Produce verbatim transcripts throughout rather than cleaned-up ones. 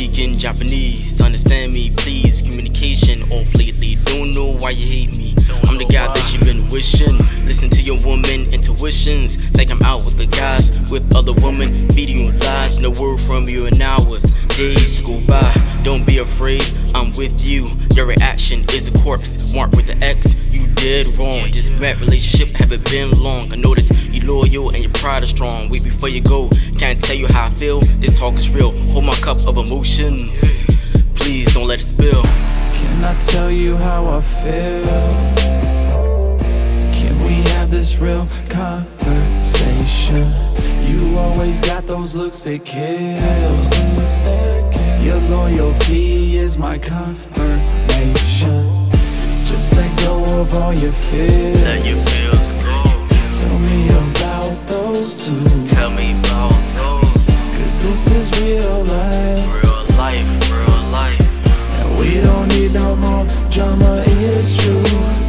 speaking Japanese. Understand me, please. Communication off lately. Don't know why you hate me. I'm the guy that you've been wishing. Listen to your woman intuitions. Think I'm out with the guys, with other women, feeding you lies. No word from you in hours. Days go by. Don't be afraid. I'm with you. Your reaction is a corpse marked with the X. You did wrong. This bad relationship haven't been long. I notice you loyal and your pride is strong. Wait before you go. Can't tell you how I feel. This talk is real. Hold my cup of emotions. Please don't let it spill. Can I tell you how I feel? Can we have this real conversation? You always got those looks that kill. Your loyalty is my confirmation. Just let go of all your fears. Let your feels go. Tell me about those two. Tell me about those. Cause this is real life. Real life, real life. And we don't need no more drama, it's true.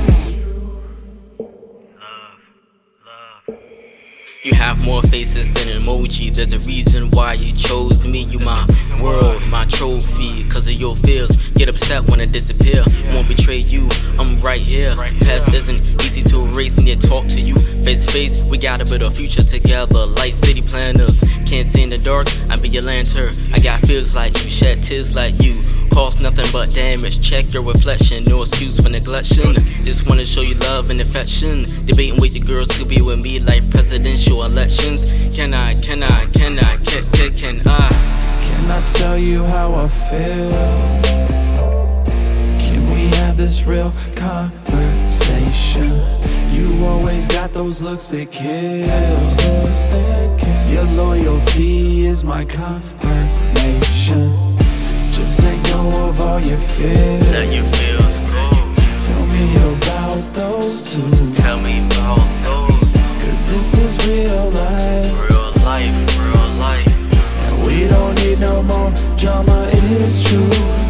You have more faces than an emoji. There's a reason why you chose me. You my world, my trophy. Cause of your feels. Get upset when I disappear. Won't betray you, I'm right here. Past isn't easy to erase and yet talk to you face to face. We got a bit of future together. Light city planners. Can't see in the dark, I be your lantern. I got feels like you, shed tears like you. Cause nothing but damage. Check your reflection, no excuse for neglection. Just wanna show you love and affection. Debating with your girls to be with me like presidential elections. Can I, can I, can I, can, can, can I? Can I tell you how I feel? Can we have this real conversation? You always got those looks that kill. Your loyalty is my confirmation. Just let go of all your fears. Let your feels go. Tell me about those two. Tell me about those. Cause this is real life. Real life, real life. And we don't need no more drama, it's true.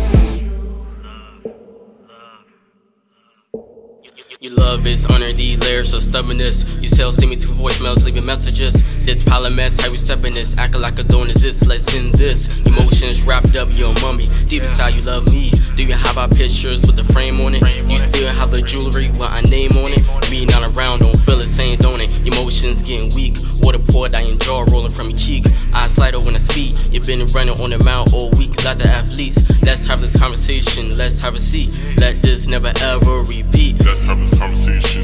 Your love is under the layers of stubbornness. You still send me two voicemails, leaving messages. This pile of mess, how you step in this? Acting like a don't exist, let's end this. Emotions wrapped up your mummy. Deep inside you love me. Do you have our pictures with the frame on it? You still have the jewelry with our name on it? Me not around, don't feel the same, don't it? Emotions getting weak. Water poured out your jaw, rolling from your cheek. Eyes light when I speak. You've been running on the mount all week like the athletes. Let's have this conversation, let's have a seat. Let this never ever repeat. Let's have this conversation.